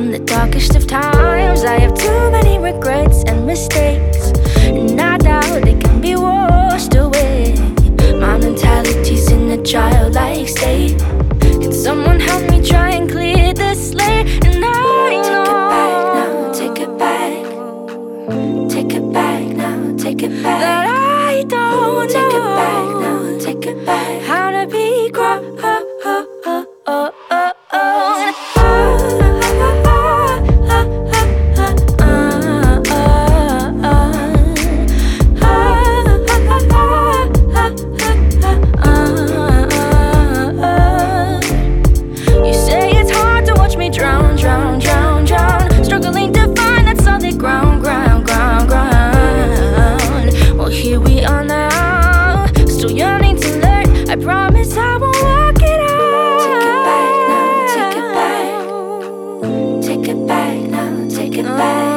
the darkest of times. I have too many regrets and mistakes, and I doubt they can be washed away. My mentality's in a childlike state. Can someone help me try and clear this slate? And I know, take it back now, take it back, take it back now, take it back. That I don't take know, it back now, take it back. How to be grown. Here we are now, still yearning to learn. I promise I won't walk it out. Take it back now, take it back. Take it back now, take it back.